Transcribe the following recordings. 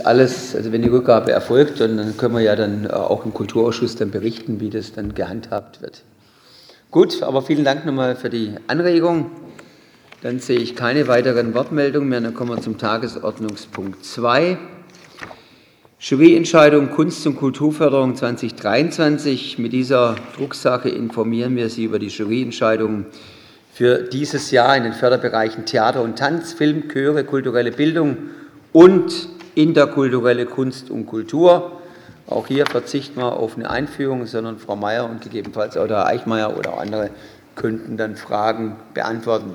Alles, also wenn die Rückgabe erfolgt, dann können wir ja dann auch im Kulturausschuss dann berichten, wie das dann gehandhabt wird. Gut, aber vielen Dank nochmal für die Anregung. Dann sehe ich keine weiteren Wortmeldungen mehr. Dann kommen wir zum Tagesordnungspunkt 2. Juryentscheidung Kunst- und Kulturförderung 2023. Mit dieser Drucksache informieren wir Sie über die Juryentscheidungen für dieses Jahr in den Förderbereichen Theater und Tanz, Film, Chöre, kulturelle Bildung und interkulturelle Kunst und Kultur. Auch hier verzichten wir auf eine Einführung, sondern Frau Mayer und gegebenenfalls auch Herr Eichmayer oder auch andere könnten dann Fragen beantworten.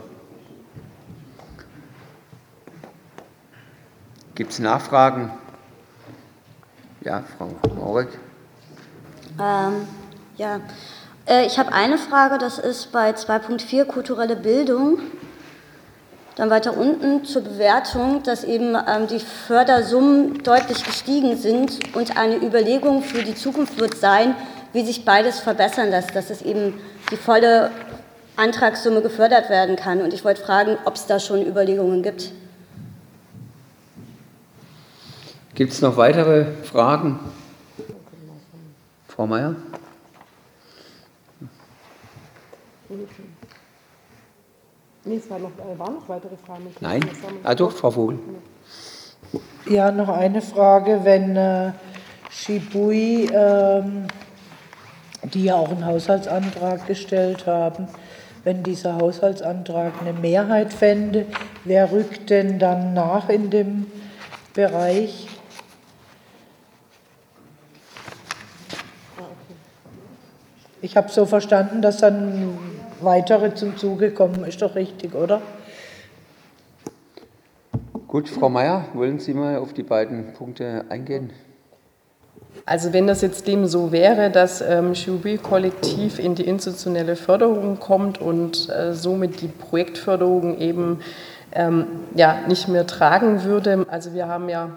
Gibt es Nachfragen? Ja, Frau Maurig. Ich habe eine Frage, das ist bei 2.4 kulturelle Bildung. Dann weiter unten zur Bewertung, dass eben die Fördersummen deutlich gestiegen sind und eine Überlegung für die Zukunft wird sein, wie sich beides verbessern lässt, dass es eben die volle Antragssumme gefördert werden kann. Und ich wollte fragen, ob es da schon Überlegungen gibt. Gibt es noch weitere Fragen? Frau Mayer? Nee, es waren noch weitere Fragen. Nein? Doch, Frau Vogel. Ja, noch eine Frage. Wenn Shibui, die ja auch einen Haushaltsantrag gestellt haben, wenn dieser Haushaltsantrag eine Mehrheit fände, wer rückt denn dann nach in dem Bereich? Ich habe so verstanden, dass dann weitere zum Zuge kommen. Ist doch richtig, oder? Gut, Frau Mayer, wollen Sie mal auf die beiden Punkte eingehen? Also wenn das jetzt dem so wäre, dass Jury-Kollektiv in die institutionelle Förderung kommt und somit die Projektförderung eben nicht mehr tragen würde. Also wir haben ja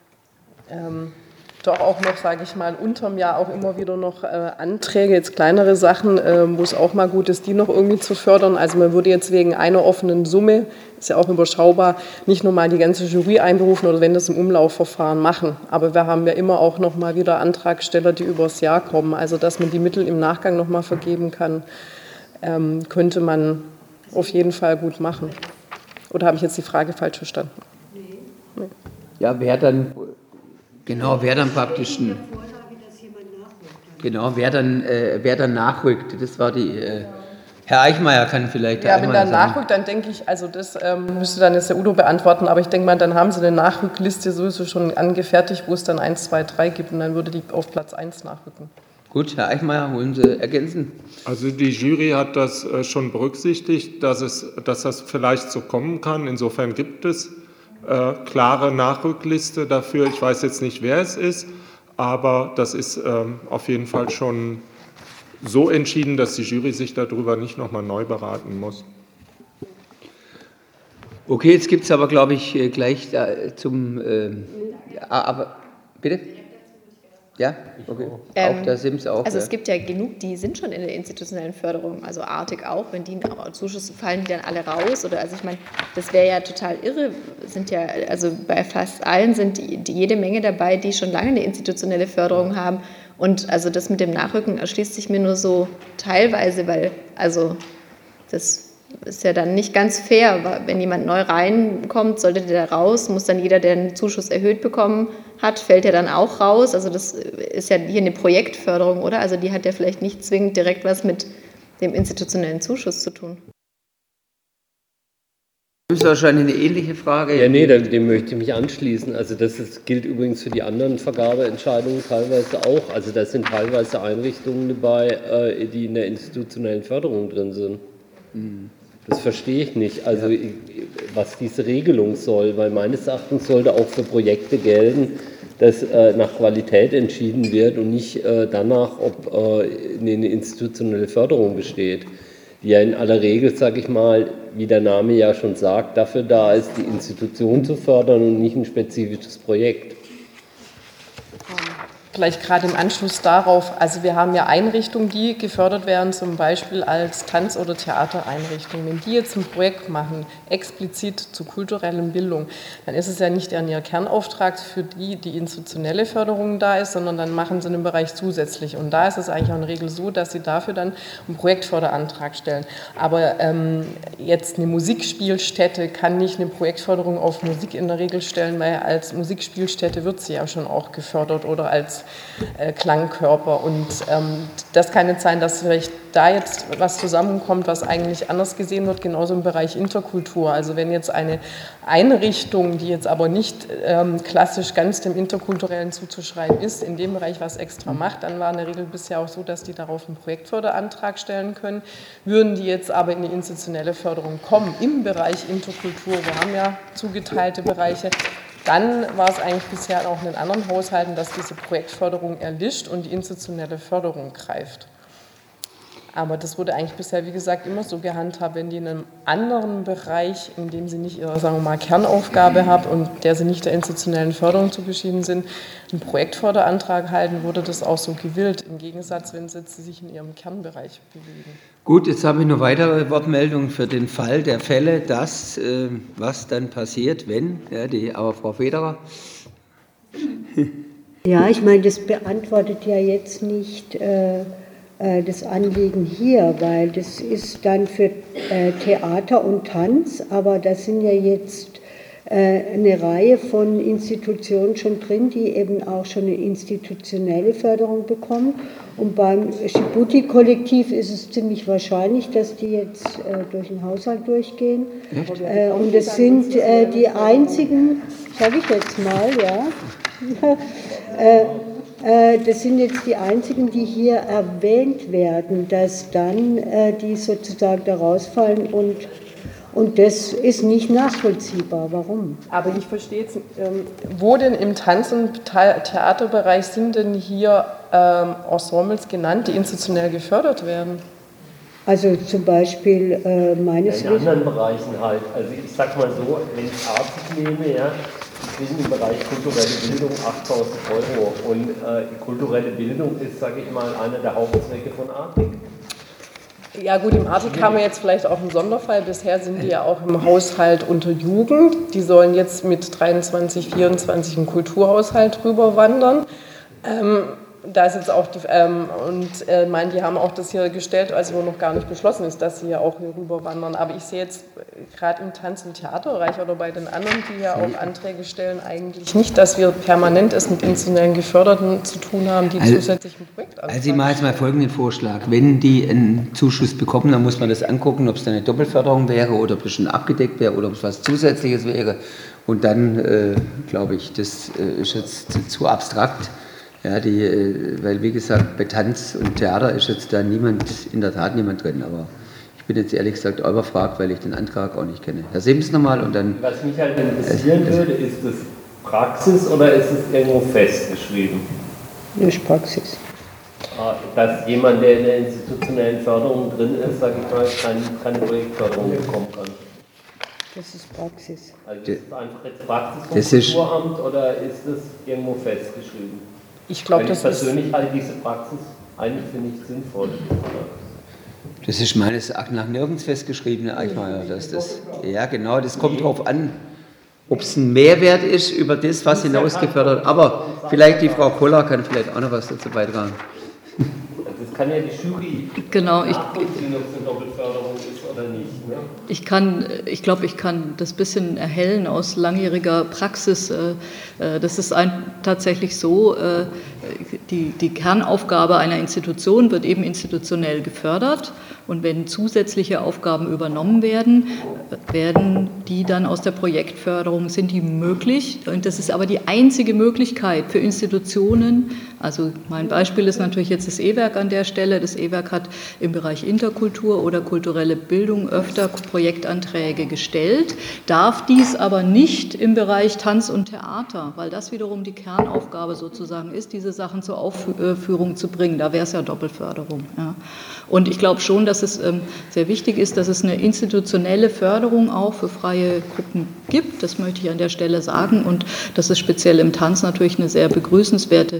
doch auch noch, sage ich mal, unterm Jahr auch immer wieder noch Anträge, jetzt kleinere Sachen, wo es auch mal gut ist, die noch irgendwie zu fördern. Also man würde jetzt wegen einer offenen Summe, ist ja auch überschaubar, nicht nochmal die ganze Jury einberufen oder wenn das im Umlaufverfahren machen. Aber wir haben ja immer auch noch mal wieder Antragsteller, die übers Jahr kommen. Also dass man die Mittel im Nachgang noch mal vergeben kann, könnte man auf jeden Fall gut machen. Oder habe ich jetzt die Frage falsch verstanden? Nee. Ja, wer dann praktisch wer dann nachrückt, das war die Herr Eichmayer kann vielleicht ja, wenn dann nachrückt, dann denke ich, also das müsste dann jetzt der Udo beantworten, aber ich denke mal, dann haben Sie eine Nachrückliste sowieso schon angefertigt, wo es dann 1, 2, 3 gibt und dann würde die auf Platz 1 nachrücken. Gut, Herr Eichmayer, wollen Sie ergänzen? Also die Jury hat das schon berücksichtigt, dass das vielleicht so kommen kann. Insofern gibt es klare Nachrückliste dafür. Ich weiß jetzt nicht, wer es ist, aber das ist auf jeden Fall schon so entschieden, dass die Jury sich darüber nicht nochmal neu beraten muss. Okay, jetzt gibt es aber, glaube ich, gleich aber bitte? Ja, okay. Auch da sind es auch. Also es gibt ja genug, die sind schon in der institutionellen Förderung, also Artig auch, wenn die einen Zuschuss fallen, die dann alle raus. Oder also ich meine, das wäre ja total irre. Sind ja, also bei fast allen sind jede Menge dabei, die schon lange eine institutionelle Förderung haben. Und also das mit dem Nachrücken erschließt sich mir nur so teilweise, weil also das ist ja dann nicht ganz fair. Wenn jemand neu reinkommt, sollte der da raus, muss dann jeder, der einen Zuschuss erhöht bekommen hat, fällt ja dann auch raus. Also das ist ja hier eine Projektförderung, oder? Also die hat ja vielleicht nicht zwingend direkt was mit dem institutionellen Zuschuss zu tun. Das ist wahrscheinlich eine ähnliche Frage. Ja, nee, dem möchte ich mich anschließen. Also das gilt übrigens für die anderen Vergabeentscheidungen teilweise auch. Also da sind teilweise Einrichtungen dabei, die in der institutionellen Förderung drin sind. Das verstehe ich nicht, also was diese Regelung soll, weil meines Erachtens sollte auch für Projekte gelten, dass nach Qualität entschieden wird und nicht danach, ob eine institutionelle Förderung besteht, die ja in aller Regel, sage ich mal, wie der Name ja schon sagt, dafür da ist, die Institution zu fördern und nicht ein spezifisches Projekt. vielleicht gerade im Anschluss darauf, also wir haben ja Einrichtungen, die gefördert werden, zum Beispiel als Tanz- oder Theatereinrichtungen. Wenn die jetzt ein Projekt machen, explizit zu kulturellen Bildung, dann ist es ja nicht ihr Kernauftrag, für die institutionelle Förderung da ist, sondern dann machen sie einen Bereich zusätzlich. Und da ist es eigentlich auch in der Regel so, dass sie dafür dann einen Projektförderantrag stellen. Aber jetzt eine Musikspielstätte kann nicht eine Projektförderung auf Musik in der Regel stellen, weil als Musikspielstätte wird sie ja schon auch gefördert oder als Klangkörper. Und das kann jetzt sein, dass vielleicht da jetzt was zusammenkommt, was eigentlich anders gesehen wird, genauso im Bereich Interkultur. Also wenn jetzt eine Einrichtung, die jetzt aber nicht klassisch ganz dem Interkulturellen zuzuschreiben ist, in dem Bereich was extra macht, dann war in der Regel bisher auch so, dass die darauf einen Projektförderantrag stellen können. Würden die jetzt aber in die institutionelle Förderung kommen, im Bereich Interkultur, wir haben ja zugeteilte Bereiche, dann war es eigentlich bisher auch in den anderen Haushalten, dass diese Projektförderung erlischt und die institutionelle Förderung greift. Aber das wurde eigentlich bisher, wie gesagt, immer so gehandhabt, wenn die in einem anderen Bereich, in dem sie nicht ihre, sagen wir mal, Kernaufgabe haben und der sie nicht der institutionellen Förderung zugeschieden sind, einen Projektförderantrag halten, wurde das auch so gewillt, im Gegensatz, wenn sie sich in ihrem Kernbereich bewegen. Gut, jetzt habe ich noch weitere Wortmeldungen für den Fall der Fälle, dass, was dann passiert, wenn, ja, aber Frau Federer. Ja, ich meine, das beantwortet ja jetzt nicht das Anliegen hier, weil das ist dann für Theater und Tanz, aber da sind ja jetzt eine Reihe von Institutionen schon drin, die eben auch schon eine institutionelle Förderung bekommen. Und beim Schibuti-Kollektiv ist es ziemlich wahrscheinlich, dass die jetzt durch den Haushalt durchgehen. Und das sind die einzigen, sage ich jetzt mal, ja, das sind jetzt die einzigen, die hier erwähnt werden, dass dann die sozusagen da rausfallen und das ist nicht nachvollziehbar. Warum? Aber ich verstehe jetzt, wo denn im Tanz- und Theaterbereich sind denn hier Ensembles genannt, die institutionell gefördert werden? Also zum Beispiel meines Wissens. In anderen Bereichen halt. Also ich sag mal so, wenn ich Artig nehme, ja, die kriegen im Bereich kulturelle Bildung 8.000 € und kulturelle Bildung ist, sage ich mal, einer der Hauptzwecke von Artig. Ja gut, im Artig haben wir jetzt vielleicht auch einen Sonderfall. Bisher sind die ja auch im Haushalt unter Jugend. Die sollen jetzt mit 23, 24 im Kulturhaushalt rüberwandern. Da ist jetzt auch die, die haben auch das hier gestellt, also wo noch gar nicht beschlossen ist, dass sie ja auch hier rüber wandern. Aber ich sehe jetzt gerade im Tanz- und Theaterbereich oder bei den anderen, die ja auch Anträge stellen, eigentlich nicht, dass wir permanent es mit institutionellen Geförderten zu tun haben, die zusätzlich ein Projekt anfangen. Also ich mache jetzt mal folgenden Vorschlag. Wenn die einen Zuschuss bekommen, dann muss man das angucken, ob es eine Doppelförderung wäre oder ob es schon abgedeckt wäre oder ob es was Zusätzliches wäre. Und dann, glaube ich, das ist jetzt zu abstrakt. Ja, weil wie gesagt, bei Tanz und Theater ist jetzt da in der Tat niemand drin, aber ich bin jetzt ehrlich gesagt überfragt, weil ich den Antrag auch nicht kenne. Herr Sims nochmal und dann... Was mich halt interessieren würde, ist das Praxis oder ist es irgendwo festgeschrieben? Das ist Praxis. Dass jemand, der in der institutionellen Förderung drin ist, sage ich mal, keine Projektförderung bekommen kann. Das ist Praxis. Also ist es einfach jetzt Praxis vom Kulturamt oder ist das irgendwo festgeschrieben? Ich glaube, das persönlich halte diese Praxis eigentlich für nicht sinnvoll. Das ist meines Erachtens nach nirgends festgeschrieben, Herr Eichmeier. Ja, genau, das kommt darauf an, ob es ein Mehrwert ist über das, was hinausgefördert wird. Aber vielleicht die Frau Koller kann vielleicht auch noch was dazu beitragen. Das kann ja die Jury nachvollziehen, ob es eine Doppelförderung ist oder nicht. Ne? Ich glaube, ich kann das ein bisschen erhellen aus langjähriger Praxis. Das ist tatsächlich so, die Kernaufgabe einer Institution wird eben institutionell gefördert und wenn zusätzliche Aufgaben übernommen werden, werden die dann aus der Projektförderung, sind die möglich. Und das ist aber die einzige Möglichkeit für Institutionen. Also mein Beispiel ist natürlich jetzt das E-Werk an der Stelle. Das E-Werk hat im Bereich Interkultur oder kulturelle Bildung öfter Projektanträge gestellt, darf dies aber nicht im Bereich Tanz und Theater, weil das wiederum die Kernaufgabe sozusagen ist, diese Sachen zur Aufführung zu bringen. Da wäre es ja Doppelförderung. Ja. Und ich glaube schon, dass es sehr wichtig ist, dass es eine institutionelle Förderung auch für freie Gruppen gibt. Das möchte ich an der Stelle sagen. Und das ist speziell im Tanz natürlich eine sehr begrüßenswerte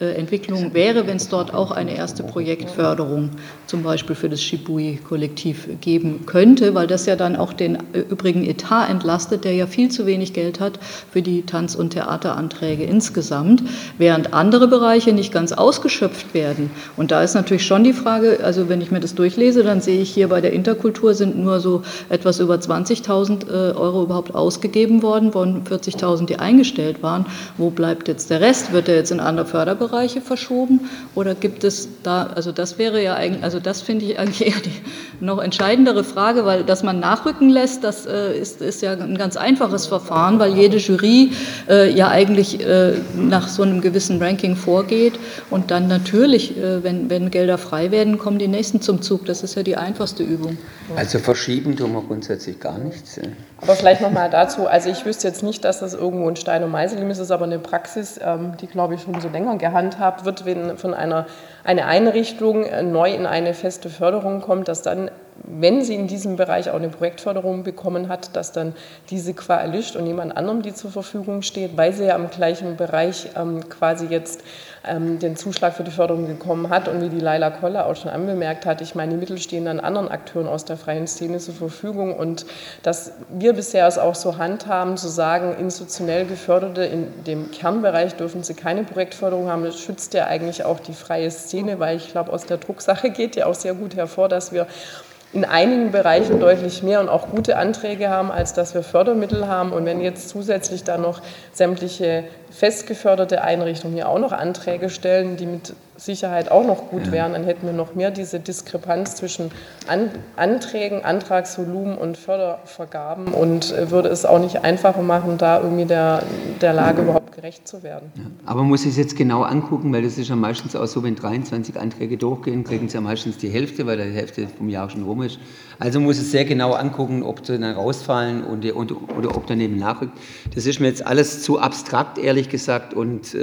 Entwicklung wäre, wenn es dort auch eine erste Projektförderung zum Beispiel für das Shibui-Kollektiv geben könnte, weil das ja dann auch den übrigen Etat entlastet, der ja viel zu wenig Geld hat für die Tanz- und Theateranträge insgesamt, während andere Bereiche nicht ganz ausgeschöpft werden. Und da ist natürlich schon die Frage, also wenn ich mir das durchlese, dann sehe ich hier bei der Interkultur sind nur so etwas über 20.000 Euro überhaupt ausgegeben worden, von 40.000, die eingestellt waren. Wo bleibt jetzt der Rest? Wird der jetzt in andere Förderbereiche verschoben oder gibt es da, also das wäre ja eigentlich, also das finde ich eigentlich eher die noch entscheidendere Frage, weil dass man nachrücken lässt, das ist ja ein ganz einfaches Verfahren, weil jede Jury ja eigentlich nach so einem gewissen Ranking vorgeht und dann natürlich, wenn Gelder frei werden, kommen die nächsten zum Zug. Das ist ja die einfachste Übung. Also verschieben tun wir grundsätzlich gar nichts. Aber vielleicht nochmal dazu, also ich wüsste jetzt nicht, dass das irgendwo ein Stein- und Meißel ist, aber eine Praxis, die glaube ich schon so länger gehandhabt wird, wenn von eine Einrichtung neu in eine feste Förderung kommt, dass dann, wenn sie in diesem Bereich auch eine Projektförderung bekommen hat, dass dann diese qua erlischt und jemand anderem die zur Verfügung steht, weil sie ja im gleichen Bereich quasi jetzt den Zuschlag für die Förderung bekommen hat und wie die Laila Koller auch schon anbemerkt hat, ich meine, die Mittel stehen dann anderen Akteuren aus der freien Szene zur Verfügung und dass wir bisher es auch so handhaben, zu sagen, institutionell Geförderte in dem Kernbereich dürfen sie keine Projektförderung haben, das schützt ja eigentlich auch die freie Szene, weil ich glaube, aus der Drucksache geht ja auch sehr gut hervor, dass wir in einigen Bereichen deutlich mehr und auch gute Anträge haben, als dass wir Fördermittel haben. Und wenn jetzt zusätzlich dann noch sämtliche festgeförderte Einrichtungen hier auch noch Anträge stellen, die mit Sicherheit auch noch gut wären, dann hätten wir noch mehr diese Diskrepanz zwischen Anträgen, Antragsvolumen und Fördervergaben und würde es auch nicht einfacher machen, da irgendwie der Lage überhaupt gerecht zu werden. Ja, aber man muss es jetzt genau angucken, weil das ist ja meistens auch so, wenn 23 Anträge durchgehen, kriegen sie ja meistens die Hälfte, weil die Hälfte vom Jahr schon rum ist. Also man muss es sehr genau angucken, ob sie dann rausfallen oder ob daneben nachrückt. Das ist mir jetzt alles zu abstrakt, ehrlich gesagt, und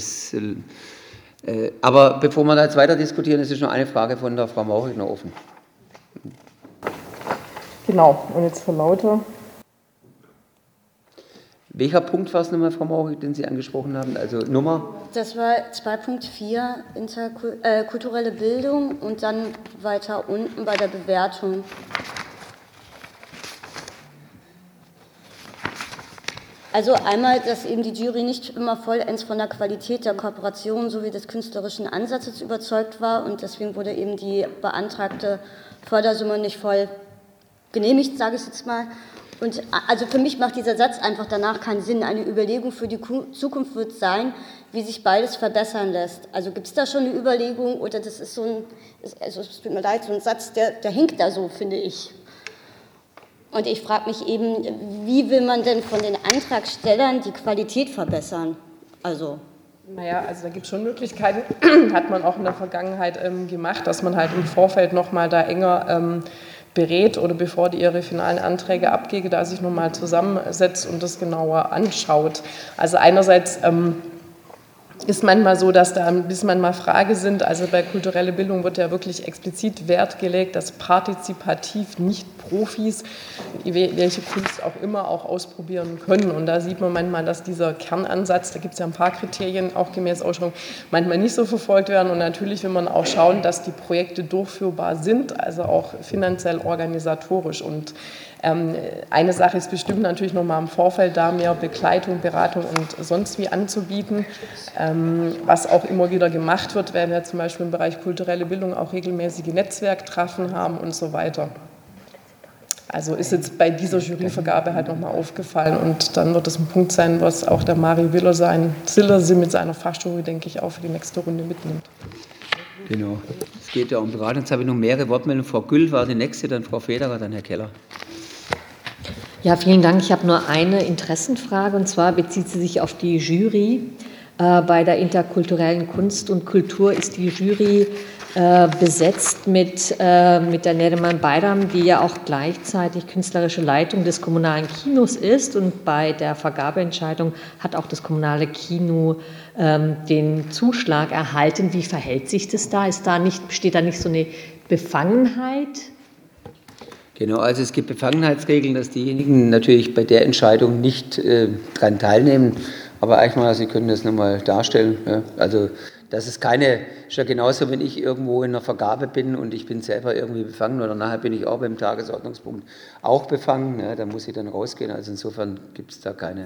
aber bevor wir da jetzt weiter diskutieren, es ist noch eine Frage von der Frau Maurig noch offen. Genau, und jetzt für Lauter. Welcher Punkt war es nochmal, Frau Maurig, den Sie angesprochen haben? Also Nummer? Das war 2.4, kulturelle Bildung und dann weiter unten bei der Bewertung. Also einmal, dass eben die Jury nicht immer vollends von der Qualität der Kooperation sowie des künstlerischen Ansatzes überzeugt war und deswegen wurde eben die beantragte Fördersumme nicht voll genehmigt, sage ich jetzt mal. Und also für mich macht dieser Satz einfach danach keinen Sinn. Eine Überlegung für die Zukunft wird sein, wie sich beides verbessern lässt. Also gibt es da schon eine Überlegung oder das ist so ein, also es tut mir leid, so ein Satz, der hinkt da so, finde ich. Und ich frage mich eben, wie will man denn von den Antragstellern die Qualität verbessern? Also naja, also da gibt es schon Möglichkeiten, hat man auch in der Vergangenheit gemacht, dass man halt im Vorfeld nochmal da enger berät oder bevor die ihre finalen Anträge abgeben, da sich nochmal zusammensetzt und das genauer anschaut. Also einerseits ist manchmal so, dass da bis manchmal Fragen sind, also bei kultureller Bildung wird ja wirklich explizit Wert gelegt, dass partizipativ nicht Profis, welche Kunst auch immer, auch ausprobieren können. Und da sieht man manchmal, dass dieser Kernansatz, da gibt es ja ein paar Kriterien, auch gemäß Ausschreibung, manchmal nicht so verfolgt werden. Und natürlich will man auch schauen, dass die Projekte durchführbar sind, also auch finanziell organisatorisch. Und eine Sache ist bestimmt natürlich nochmal im Vorfeld da, mehr Begleitung, Beratung und sonst wie anzubieten. Was auch immer wieder gemacht wird, werden wir zum Beispiel im Bereich kulturelle Bildung auch regelmäßige Netzwerktreffen haben und so weiter. Also ist jetzt bei dieser Juryvergabe halt nochmal aufgefallen und dann wird es ein Punkt sein, was auch der Mario Sillersee mit seiner Fachjury, denke ich, auch für die nächste Runde mitnimmt. Genau, es geht ja um Beratung. Jetzt habe ich noch mehrere Wortmeldungen. Frau Güll war die nächste, dann Frau Federer, dann Herr Keller. Ja, vielen Dank. Ich habe nur eine Interessenfrage und zwar bezieht sie sich auf die Jury. Bei der interkulturellen Kunst und Kultur ist die Jury besetzt mit der Neriman Bayram, die ja auch gleichzeitig künstlerische Leitung des kommunalen Kinos ist. Und bei der Vergabeentscheidung hat auch das kommunale Kino den Zuschlag erhalten. Wie verhält sich das da? Besteht da nicht so eine Befangenheit? Genau, also es gibt Befangenheitsregeln, dass diejenigen natürlich bei der Entscheidung nicht daran teilnehmen, Aber Eichmann, Sie können das nochmal darstellen. Ja? Also das ist ja genauso, wenn ich irgendwo in einer Vergabe bin und ich bin selber irgendwie befangen oder nachher bin ich auch beim Tagesordnungspunkt auch befangen, ja? Da muss ich dann rausgehen. Also insofern gibt es da keine.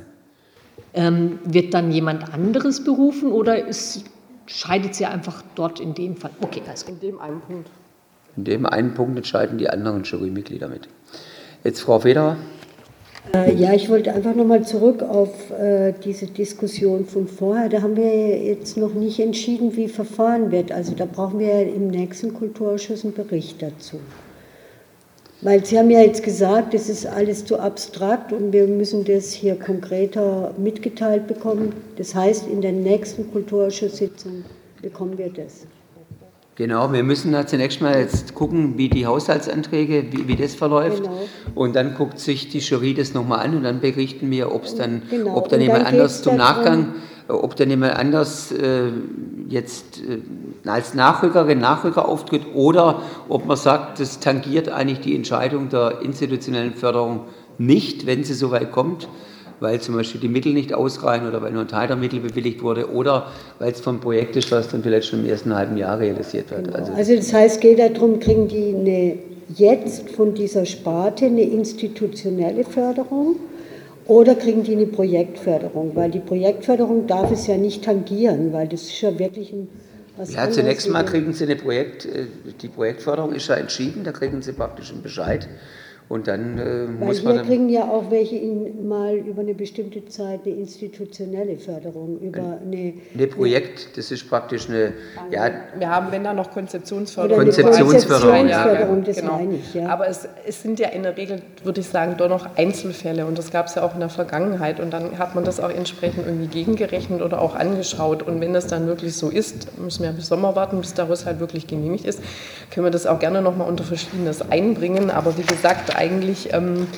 Wird dann jemand anderes berufen oder scheidet sie einfach dort in dem Fall? Okay, also in dem einen Punkt. In dem einen Punkt entscheiden die anderen Jurymitglieder mit. Jetzt Frau Federer. Ja, ich wollte einfach nochmal zurück auf diese Diskussion von vorher. Da haben wir jetzt noch nicht entschieden, wie verfahren wird. Also da brauchen wir im nächsten Kulturausschuss einen Bericht dazu. Weil Sie haben ja jetzt gesagt, das ist alles zu abstrakt und wir müssen das hier konkreter mitgeteilt bekommen. Das heißt, in der nächsten Kulturausschusssitzung bekommen wir das. Genau, wir müssen da zunächst mal jetzt gucken, wie die Haushaltsanträge, wie das verläuft. Genau. Und dann guckt sich die Jury das nochmal an und dann berichten wir, ob dann Und jemand dann anders geht's zum darum, Nachgang, ob dann jemand anders jetzt als Nachrücker auftritt oder ob man sagt, das tangiert eigentlich die Entscheidung der institutionellen Förderung nicht, wenn sie so weit kommt, weil zum Beispiel die Mittel nicht ausreichen oder weil nur ein Teil der Mittel bewilligt wurde oder weil es vom Projekt ist, was dann vielleicht schon im ersten halben Jahr realisiert wird. Genau. Also das heißt, es geht darum, kriegen die jetzt von dieser Sparte eine institutionelle Förderung oder kriegen die eine Projektförderung? Weil die Projektförderung darf es ja nicht tangieren, weil das ist ja wirklich was Ja, anderes. zunächst mal kriegen Sie die Projektförderung ist ja entschieden, da kriegen Sie praktisch einen Bescheid. Und dann muss man. Weil hier kriegen ja auch welche mal über eine bestimmte Zeit eine institutionelle Förderung, über eine Projekt, das ist praktisch eine. Ja, wir haben, wenn da noch Konzeptionsförderung. Konzeptionsförderung, das genau. meine ich, ja. Aber es sind ja in der Regel, würde ich sagen, doch noch Einzelfälle und das gab es ja auch in der Vergangenheit und dann hat man das auch entsprechend irgendwie gegengerechnet oder auch angeschaut und wenn das dann wirklich so ist, müssen wir bis Sommer warten, bis der Haushalt wirklich genehmigt ist, können wir das auch gerne nochmal unter Verschiedenes einbringen, aber wie gesagt, eigentlich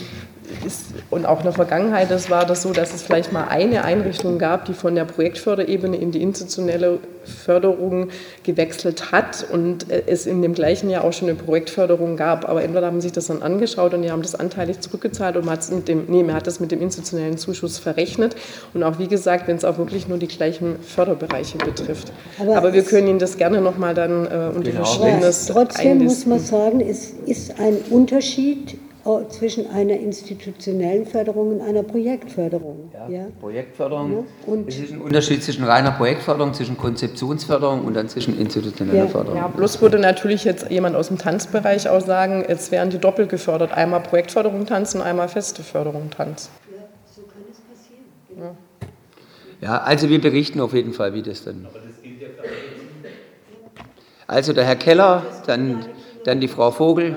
und auch in der Vergangenheit war das so, dass es vielleicht mal eine Einrichtung gab, die von der Projektförderebene in die institutionelle Förderung gewechselt hat und es in dem gleichen Jahr auch schon eine Projektförderung gab. Aber entweder haben sich das dann angeschaut und die haben das anteilig zurückgezahlt und man hat das mit dem institutionellen Zuschuss verrechnet. Und auch wie gesagt, wenn es auch wirklich nur die gleichen Förderbereiche betrifft. Aber wir können Ihnen das gerne nochmal dann unter Verschiedenes trotzdem muss man sagen, es ist ein Unterschied zwischen einer institutionellen Förderung und einer Projektförderung. Ja. Projektförderung. Und es ist ein Unterschied zwischen reiner Projektförderung, zwischen Konzeptionsförderung und dann zwischen institutioneller Förderung. Ja, bloß würde natürlich jetzt jemand aus dem Tanzbereich auch sagen, jetzt wären die doppelt gefördert. Einmal Projektförderung Tanz und einmal feste Förderung Tanz. Ja, so kann es passieren. Genau. Ja, also wir berichten auf jeden Fall, wie das dann. Also der Herr Keller, dann die Frau Vogel.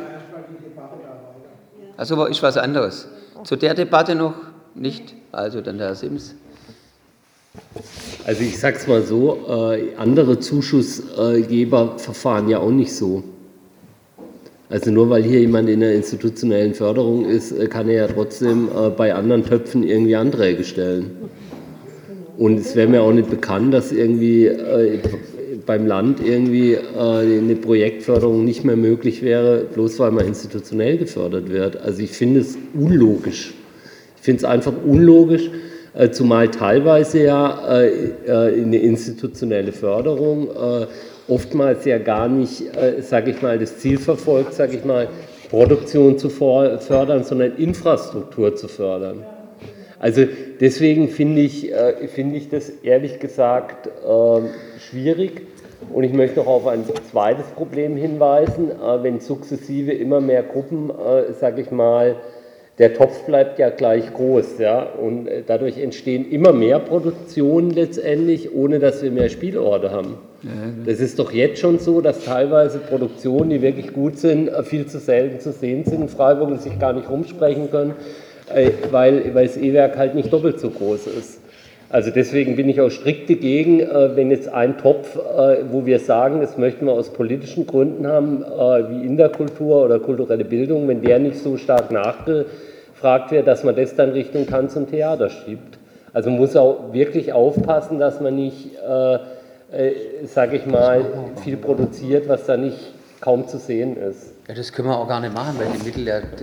Also ist was anderes. Zu der Debatte noch nicht? Also dann der Herr Sims. Also ich sage es mal so, andere Zuschussgeber verfahren ja auch nicht so. Also nur weil hier jemand in der institutionellen Förderung ist, kann er ja trotzdem bei anderen Töpfen irgendwie Anträge stellen. Und es wäre mir auch nicht bekannt, dass irgendwie beim Land irgendwie eine Projektförderung nicht mehr möglich wäre, bloß weil man institutionell gefördert wird. Also ich finde es unlogisch. Ich finde es einfach unlogisch, zumal teilweise ja eine institutionelle Förderung oftmals ja gar nicht, sage ich mal, das Ziel verfolgt, sage ich mal, Produktion zu fördern, sondern Infrastruktur zu fördern. Also deswegen finde ich das ehrlich gesagt schwierig. Und ich möchte noch auf ein zweites Problem hinweisen, wenn sukzessive immer mehr Gruppen, sage ich mal, der Topf bleibt ja gleich groß, ja, und dadurch entstehen immer mehr Produktionen letztendlich, ohne dass wir mehr Spielorte haben. Das ist doch jetzt schon so, dass teilweise Produktionen, die wirklich gut sind, viel zu selten zu sehen sind in Freiburg und sich gar nicht rumsprechen können, weil das E-Werk halt nicht doppelt so groß ist. Also deswegen bin ich auch strikt dagegen, wenn jetzt ein Topf, wo wir sagen, das möchten wir aus politischen Gründen haben, wie Interkultur oder kulturelle Bildung, wenn der nicht so stark nachgefragt wird, dass man das dann Richtung Tanz und Theater schiebt. Also man muss auch wirklich aufpassen, dass man nicht, sage ich mal, viel produziert, was da nicht kaum zu sehen ist. Ja, das können wir auch gar nicht machen, weil die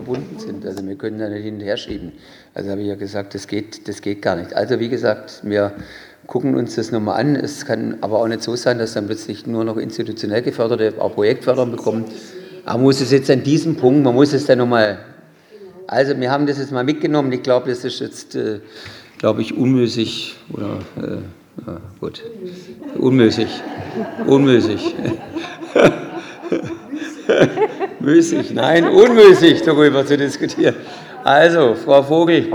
verbunden sind. Also wir können da nicht hin und her schieben. Also habe ich ja gesagt, das geht gar nicht. Also wie gesagt, wir gucken uns das nochmal an. Es kann aber auch nicht so sein, dass dann plötzlich nur noch institutionell Geförderte auch Projektförderung bekommen. Aber man muss es jetzt an diesem Punkt, man muss es dann nochmal... Also wir haben das jetzt mal mitgenommen. Ich glaube, das ist jetzt, unmüßig oder gut, unmüßig. Müßig, nein, unmüßig darüber zu diskutieren. Also, Frau Vogel.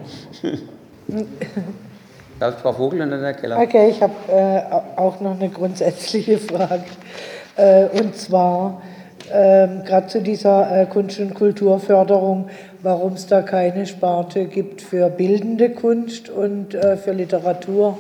Frau Vogel und dann Herr Keller. Okay, ich habe auch noch eine grundsätzliche Frage. Und zwar gerade zu dieser Kunst- und Kulturförderung, warum es da keine Sparte gibt für bildende Kunst und für Literatur.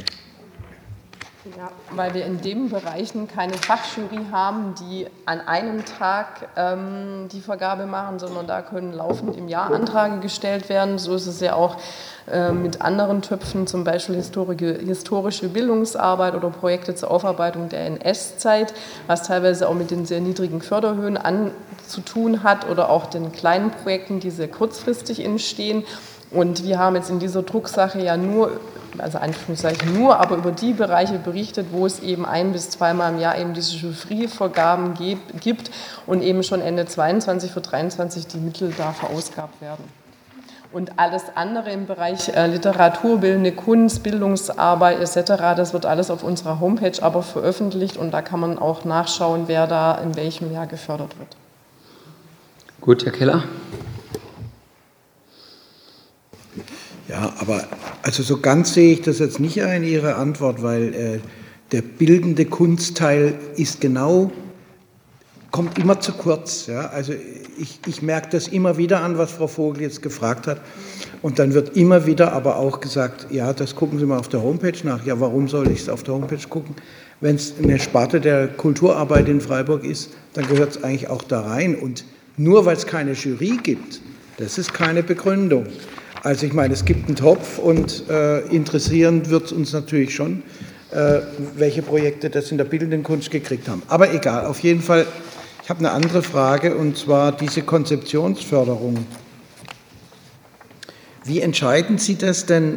Ja, weil wir in den Bereichen keine Fachjury haben, die an einem Tag die Vergabe machen, sondern da können laufend im Jahr Anträge gestellt werden. So ist es ja auch mit anderen Töpfen, zum Beispiel historische Bildungsarbeit oder Projekte zur Aufarbeitung der NS-Zeit, was teilweise auch mit den sehr niedrigen Förderhöhen zu tun hat oder auch den kleinen Projekten, die sehr kurzfristig entstehen. Und wir haben jetzt in dieser Drucksache ja nur, also Anführungszeichen nur, aber über die Bereiche berichtet, wo es eben 1- bis 2-mal im Jahr eben diese Jury-Vergaben gibt und eben schon Ende 22 für 23 die Mittel da verausgabt werden. Und alles andere im Bereich Literatur, bildende Kunst, Bildungsarbeit etc., das wird alles auf unserer Homepage aber veröffentlicht und da kann man auch nachschauen, wer da in welchem Jahr gefördert wird. Gut, Herr Keller. Ja, aber also so ganz sehe ich das jetzt nicht ein, Ihre Antwort, weil der bildende Kunstteil kommt immer zu kurz. Ja? Also ich merke das immer wieder an, was Frau Vogel jetzt gefragt hat. Und dann wird immer wieder aber auch gesagt, ja, das gucken Sie mal auf der Homepage nach. Ja, warum soll ich es auf der Homepage gucken? Wenn es eine Sparte der Kulturarbeit in Freiburg ist, dann gehört es eigentlich auch da rein. Und nur weil es keine Jury gibt, das ist keine Begründung. Also ich meine, es gibt einen Topf und interessieren wird es uns natürlich schon, welche Projekte das in der bildenden Kunst gekriegt haben. Aber egal, auf jeden Fall, ich habe eine andere Frage und zwar diese Konzeptionsförderung. Wie entscheiden Sie das denn?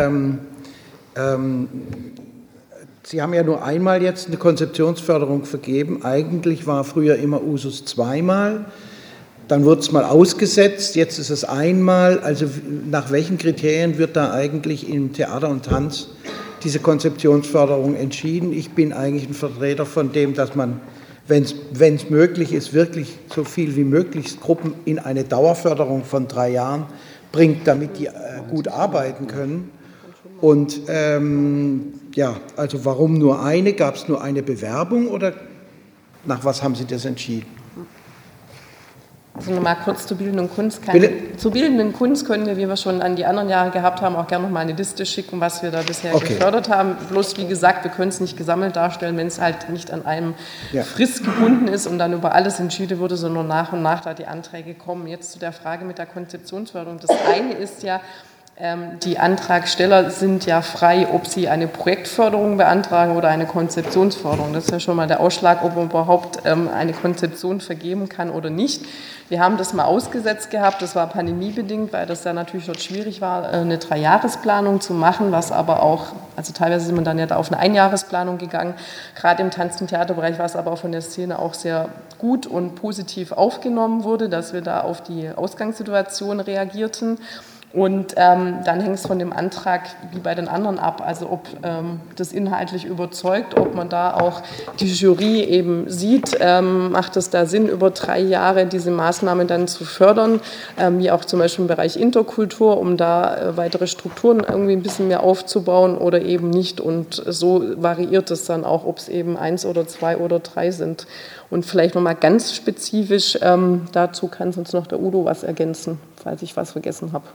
Sie haben ja nur einmal jetzt eine Konzeptionsförderung vergeben. Eigentlich war früher immer Usus zweimal. Dann wurde es mal ausgesetzt, jetzt ist es einmal. Also nach welchen Kriterien wird da eigentlich im Theater und Tanz diese Konzeptionsförderung entschieden? Ich bin eigentlich ein Vertreter von dem, dass man, wenn es möglich ist, wirklich so viel wie möglich Gruppen in eine Dauerförderung von 3 Jahren bringt, damit die gut arbeiten können. Und ja, also warum nur eine? Gab es nur eine Bewerbung oder nach was haben Sie das entschieden? Also nochmal kurz zur bildenden Kunst. Zur bildenden Kunst können wir, wie wir schon an die anderen Jahre gehabt haben, auch gerne nochmal eine Liste schicken, was wir da bisher gefördert haben. Bloß, wie gesagt, wir können es nicht gesammelt darstellen, wenn es halt nicht an einem Frist gebunden ist und dann über alles entschieden wurde, sondern nach und nach da die Anträge kommen. Jetzt zu der Frage mit der Konzeptionsförderung. Das eine ist ja, die Antragsteller sind ja frei, ob sie eine Projektförderung beantragen oder eine Konzeptionsförderung. Das ist ja schon mal der Ausschlag, ob man überhaupt eine Konzeption vergeben kann oder nicht. Wir haben das mal ausgesetzt gehabt, das war pandemiebedingt, weil das ja natürlich dort schwierig war, eine 3-Jahresplanung zu machen, was aber auch, also teilweise sind wir dann ja da auf eine Einjahresplanung gegangen. Gerade im Tanz- und Theaterbereich war es aber auch von der Szene auch sehr gut und positiv aufgenommen wurde, dass wir da auf die Ausgangssituation reagierten. Und dann hängt es von dem Antrag wie bei den anderen ab, also ob das inhaltlich überzeugt, ob man da auch die Jury eben sieht, macht es da Sinn, über 3 Jahre diese Maßnahme dann zu fördern, wie auch zum Beispiel im Bereich Interkultur, um da weitere Strukturen irgendwie ein bisschen mehr aufzubauen oder eben nicht. Und so variiert es dann auch, ob es eben 1 oder 2 oder 3 sind. Und vielleicht nochmal ganz spezifisch, dazu kann sonst noch der Udo was ergänzen, falls ich was vergessen habe.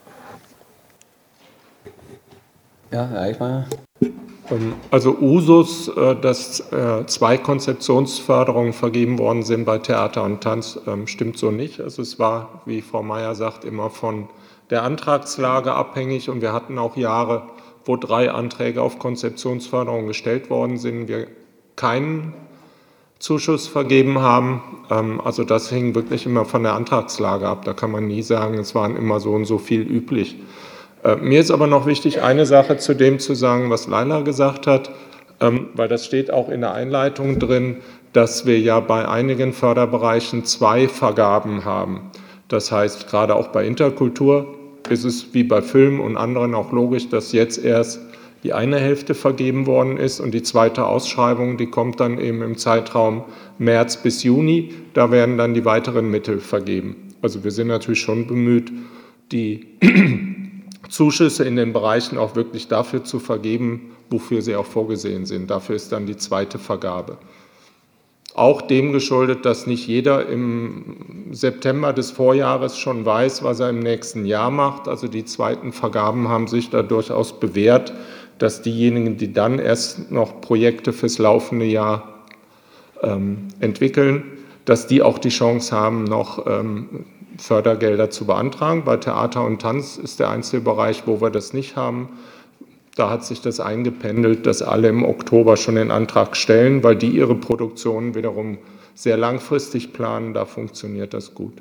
Ja, Herr Eichmeier. Also Usus, dass 2 Konzeptionsförderungen vergeben worden sind bei Theater und Tanz, stimmt so nicht. Also es war, wie Frau Meier sagt, immer von der Antragslage abhängig und wir hatten auch Jahre, wo 3 Anträge auf Konzeptionsförderung gestellt worden sind, wir keinen Zuschuss vergeben haben. Also das hing wirklich immer von der Antragslage ab. Da kann man nie sagen, es waren immer so und so viel üblich. Mir ist aber noch wichtig, eine Sache zu dem zu sagen, was Laila gesagt hat, weil das steht auch in der Einleitung drin, dass wir ja bei einigen Förderbereichen 2 Vergaben haben. Das heißt, gerade auch bei Interkultur ist es wie bei Film und anderen auch logisch, dass jetzt erst die eine Hälfte vergeben worden ist und die zweite Ausschreibung, die kommt dann eben im Zeitraum März bis Juni. Da werden dann die weiteren Mittel vergeben. Also wir sind natürlich schon bemüht, die Zuschüsse in den Bereichen auch wirklich dafür zu vergeben, wofür sie auch vorgesehen sind. Dafür ist dann die zweite Vergabe. Auch dem geschuldet, dass nicht jeder im September des Vorjahres schon weiß, was er im nächsten Jahr macht. Also die zweiten Vergaben haben sich da durchaus bewährt, dass diejenigen, die dann erst noch Projekte fürs laufende Jahr entwickeln, dass die auch die Chance haben, noch Fördergelder zu beantragen. Bei Theater und Tanz ist der einzige Bereich, wo wir das nicht haben. Da hat sich das eingependelt, dass alle im Oktober schon den Antrag stellen, weil die ihre Produktionen wiederum sehr langfristig planen. Da funktioniert das gut.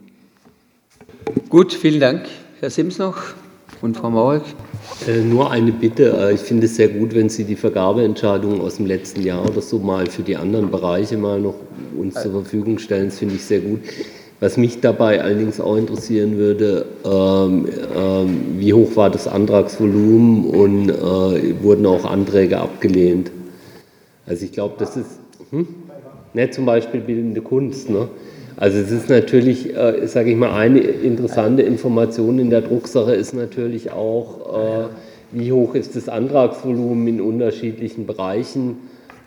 Gut, vielen Dank. Herr Sims noch und Frau Maurig. Nur eine Bitte. Ich finde es sehr gut, wenn Sie die Vergabeentscheidungen aus dem letzten Jahr oder so mal für die anderen Bereiche mal noch uns zur Verfügung stellen. Das finde ich sehr gut. Was mich dabei allerdings auch interessieren würde, wie hoch war das Antragsvolumen und wurden auch Anträge abgelehnt? Also ich glaube, das ist zum Beispiel bildende Kunst. Ne? Also es ist natürlich, sage ich mal, eine interessante Information in der Drucksache ist natürlich auch, wie hoch ist das Antragsvolumen in unterschiedlichen Bereichen.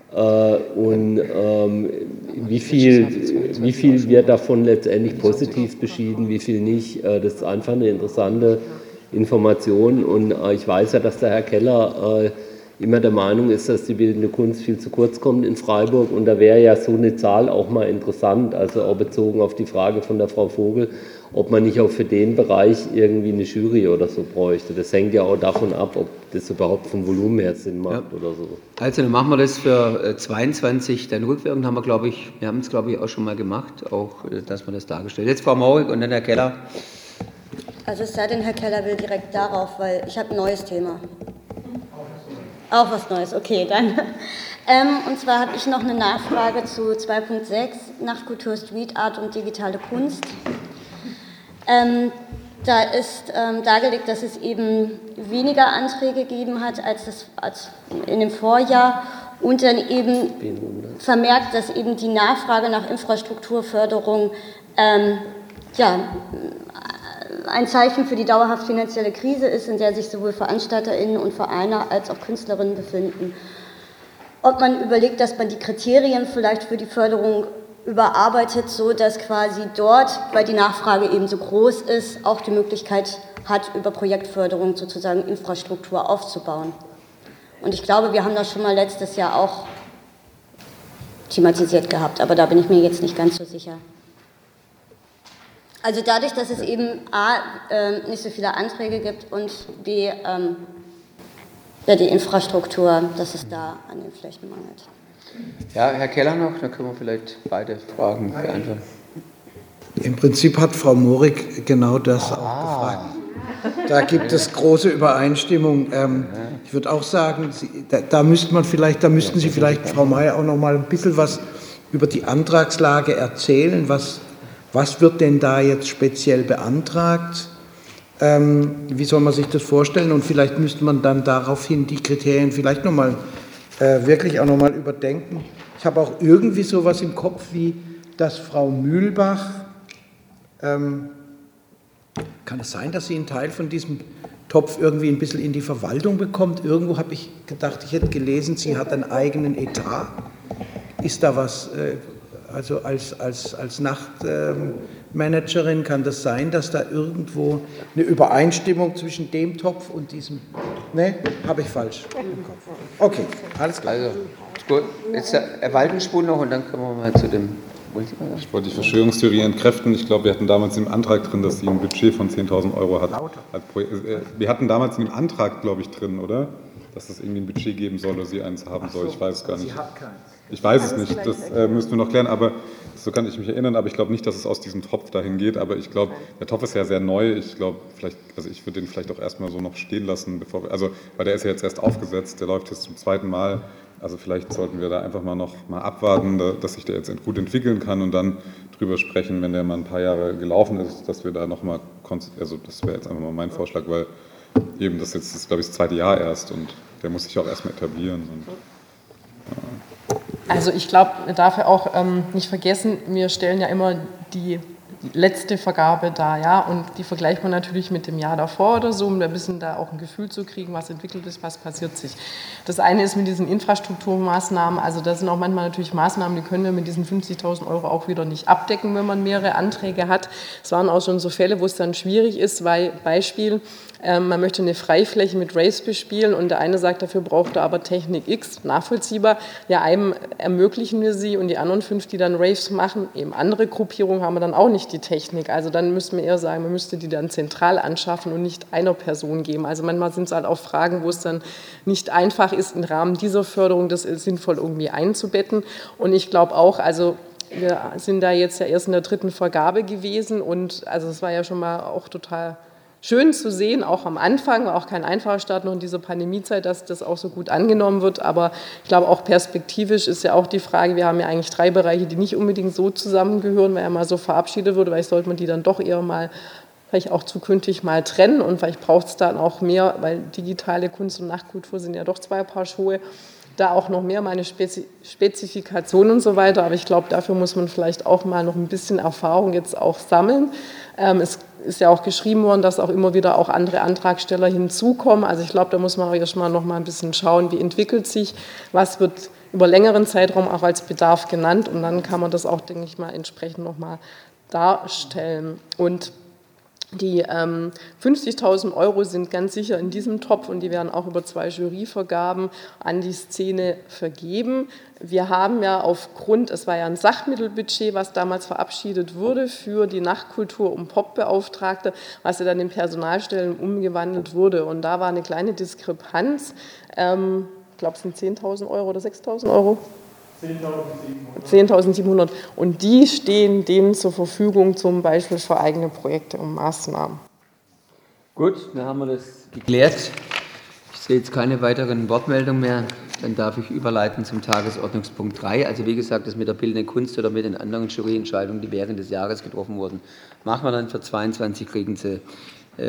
Und wie viel wird davon letztendlich positiv beschieden, wie viel nicht. Das ist einfach eine interessante Information. Und ich weiß ja, dass der Herr Keller immer der Meinung ist, dass die bildende Kunst viel zu kurz kommt in Freiburg. Und da wäre ja so eine Zahl auch mal interessant, also auch bezogen auf die Frage von der Frau Vogel, ob man nicht auch für den Bereich irgendwie eine Jury oder so bräuchte. Das hängt ja auch davon ab, ob das überhaupt vom Volumen her Sinn macht oder so. Also dann machen wir das für 22, dann rückwirkend haben wir haben es glaube ich auch schon mal gemacht, auch dass man das dargestellt. Jetzt Frau Maurig und dann Herr Keller. Also es sei denn, Herr Keller will direkt darauf, weil ich habe ein neues Thema. Auch was Neues, okay, dann. Und zwar habe ich noch eine Nachfrage zu 2.6, Nachtkultur, Street Art und digitale Kunst. Da ist dargelegt, dass es eben weniger Anträge gegeben hat als in dem Vorjahr und dann eben vermerkt, dass eben die Nachfrage nach Infrastrukturförderung ein Zeichen für die dauerhaft finanzielle Krise ist, in der sich sowohl VeranstalterInnen und Vereine als auch Künstlerinnen befinden. Ob man überlegt, dass man die Kriterien vielleicht für die Förderung überarbeitet, so dass quasi dort, weil die Nachfrage eben so groß ist, auch die Möglichkeit hat, über Projektförderung sozusagen Infrastruktur aufzubauen. Und ich glaube, wir haben das schon mal letztes Jahr auch thematisiert gehabt, aber da bin ich mir jetzt nicht ganz so sicher. Also dadurch, dass es eben A, nicht so viele Anträge gibt und B, die Infrastruktur, dass es da an den Flächen mangelt. Ja, Herr Keller noch, dann können wir vielleicht beide Fragen beantworten. Im Prinzip hat Frau Morig genau das auch gefragt. Da gibt es große Übereinstimmung. Ich würde auch sagen, da müssten Sie vielleicht, Frau Mayer, auch noch mal ein bisschen was über die Antragslage erzählen. Was wird denn da jetzt speziell beantragt? Wie soll man sich das vorstellen? Und vielleicht müsste man dann daraufhin die Kriterien vielleicht noch mal wirklich auch noch mal überdenken. Ich habe auch irgendwie sowas im Kopf, wie dass Frau Mühlbach, kann es sein, dass sie einen Teil von diesem Topf irgendwie ein bisschen in die Verwaltung bekommt? Irgendwo habe ich gedacht, ich hätte gelesen, sie hat einen eigenen Etat. Ist da was, also als Nachtmanagerin kann das sein, dass da irgendwo eine Übereinstimmung zwischen dem Topf und diesem, ne, habe ich falsch im Kopf. Okay, alles klar. Also, gut, jetzt der Waldensspur noch und dann kommen wir mal zu dem Multimeter. Ich wollte die Verschwörungstheorie entkräften. Ich glaube, wir hatten damals im Antrag drin, dass sie ein Budget von 10.000 € hat. Wir hatten damals in dem Antrag, glaube ich, drin, oder? dass es irgendwie ein Budget geben soll oder sie eins haben soll. Ich weiß es gar nicht. Sie hat keins. Ich weiß es nicht, das müssen wir noch klären, aber so kann ich mich erinnern, aber ich glaube nicht, dass es aus diesem Topf dahin geht, aber ich glaube, der Topf ist ja sehr neu, ich glaube, vielleicht, also ich würde den vielleicht auch erstmal so noch stehen lassen, weil der ist ja jetzt erst aufgesetzt, der läuft jetzt zum zweiten Mal, also vielleicht sollten wir da einfach mal noch mal abwarten, dass sich der jetzt gut entwickeln kann und dann drüber sprechen, wenn der mal ein paar Jahre gelaufen ist, dass wir da nochmal, also das wäre jetzt einfach mal mein Vorschlag, weil eben das jetzt ist, glaube ich, das zweite Jahr erst und der muss sich auch erstmal etablieren. Also ich glaube, man darf ja auch nicht vergessen, wir stellen ja immer die letzte Vergabe dar, ja, und die vergleicht man natürlich mit dem Jahr davor oder so, um ein bisschen da auch ein Gefühl zu kriegen, was entwickelt ist, was passiert sich. Das eine ist mit diesen Infrastrukturmaßnahmen, also da sind auch manchmal natürlich Maßnahmen, die können wir mit diesen 50.000 € auch wieder nicht abdecken, wenn man mehrere Anträge hat. Es waren auch schon so Fälle, wo es dann schwierig ist, weil Beispiel, man möchte eine Freifläche mit Raves bespielen und der eine sagt, dafür braucht er aber Technik X, nachvollziehbar. Ja, einem ermöglichen wir sie und die anderen 5, die dann Raves machen, eben andere Gruppierungen, haben wir dann auch nicht die Technik. Also dann müssten wir eher sagen, man müsste die dann zentral anschaffen und nicht einer Person geben. Also manchmal sind es halt auch Fragen, wo es dann nicht einfach ist, im Rahmen dieser Förderung das sinnvoll irgendwie einzubetten. Und ich glaube auch, also wir sind da jetzt ja erst in der 3. Vergabe gewesen und also es war ja schon mal auch total schön zu sehen, auch am Anfang, war auch kein einfacher Start noch in dieser Pandemiezeit, dass das auch so gut angenommen wird. Aber ich glaube, auch perspektivisch ist ja auch die Frage, wir haben ja eigentlich 3 Bereiche, die nicht unbedingt so zusammengehören, weil er mal so verabschiedet wurde, weil sollte man die dann doch eher mal vielleicht auch zukünftig mal trennen und vielleicht braucht es dann auch mehr, weil digitale Kunst und Nachtkultur sind ja doch 2 Paar Schuhe, da auch noch mehr meine Spezifikation und so weiter. Aber ich glaube, dafür muss man vielleicht auch mal noch ein bisschen Erfahrung jetzt auch sammeln. Es ist ja auch geschrieben worden, dass auch immer wieder auch andere Antragsteller hinzukommen. Also ich glaube, da muss man auch erst mal noch mal ein bisschen schauen, wie entwickelt sich, was wird über längeren Zeitraum auch als Bedarf genannt und dann kann man das auch, denke ich mal, entsprechend noch mal darstellen. Und die 50.000 € sind ganz sicher in diesem Topf und die werden auch über 2 Juryvergaben an die Szene vergeben. Wir haben ja aufgrund, es war ja ein Sachmittelbudget, was damals verabschiedet wurde für die Nachtkultur um Popbeauftragte, was ja dann in Personalstellen umgewandelt wurde. Und da war eine kleine Diskrepanz. Ich glaube, es sind 10.000 € oder 6.000 €. 10.700. Und die stehen denen zur Verfügung, zum Beispiel für eigene Projekte und Maßnahmen. Gut, dann haben wir das geklärt. Ich sehe jetzt keine weiteren Wortmeldungen mehr. Dann darf ich überleiten zum Tagesordnungspunkt 3. Also wie gesagt, das mit der bildenden Kunst oder mit den anderen Juryentscheidungen, die während des Jahres getroffen wurden, machen wir dann für 22, kriegen Sie